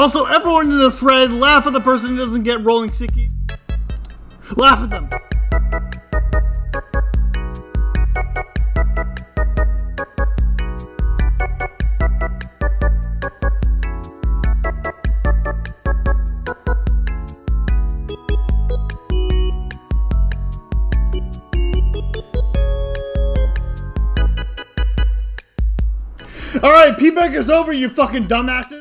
Also, everyone in the thread, laugh at the person who doesn't get rolling sticky. Laugh at them. Alright, P-Back is over, you fucking dumbasses.